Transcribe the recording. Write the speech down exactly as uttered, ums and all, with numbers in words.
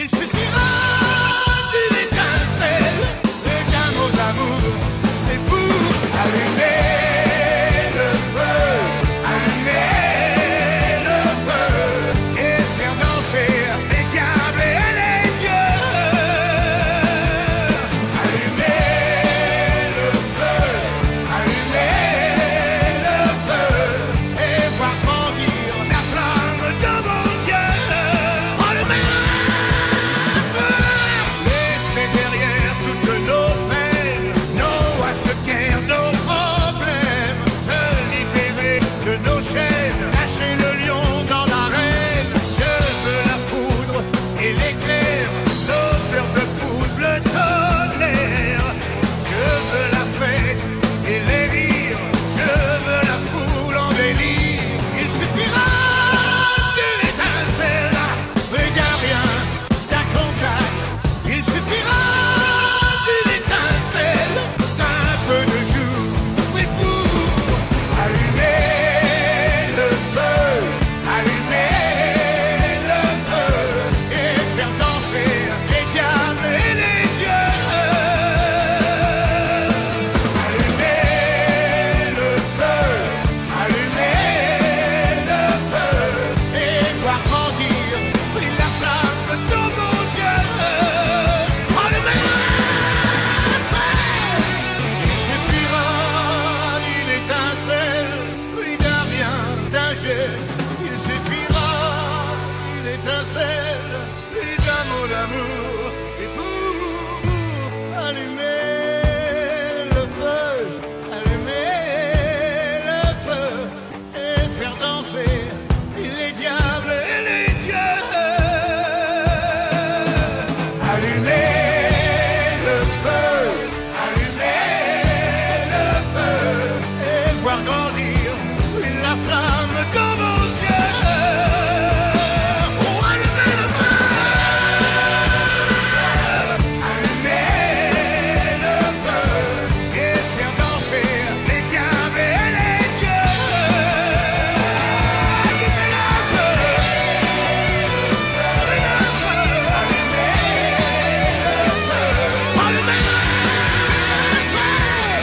Il suffira d'une étincelle et d'un mot d'amour, et pour allumer le feu, allumer le feu, et faire danser les diables et les dieux. Allumer le feu, allumer le feu, et voir grandir la flamme de vos yeux. Allumer le feu, laissez derrière toutes nos peines, nos haches de guerre, nos problèmes, se libérer de nos chaînes, lâcher le lion dans l'arène. Je veux la poudre et l'éclair, l'odeur de poudre, le tonnerre. Je veux la fête et les rires, je veux la foule en délire. Il suffira d'une étincelle et d'un rien, d'un contact. Il suffira d'une étincelle, d'un peu de jour, oui, pour allumer le feu, allumer le feu, et faire danser les diables et les dieux. Allumer le feu, allumer le feu, et voir grandir la flamme de vos yeux. Allumer le feu, il suffira d'une étincelle, oui, d'un rien, d'un geste. Il suffira d'une étincelle, oui, d'un mot d'amour.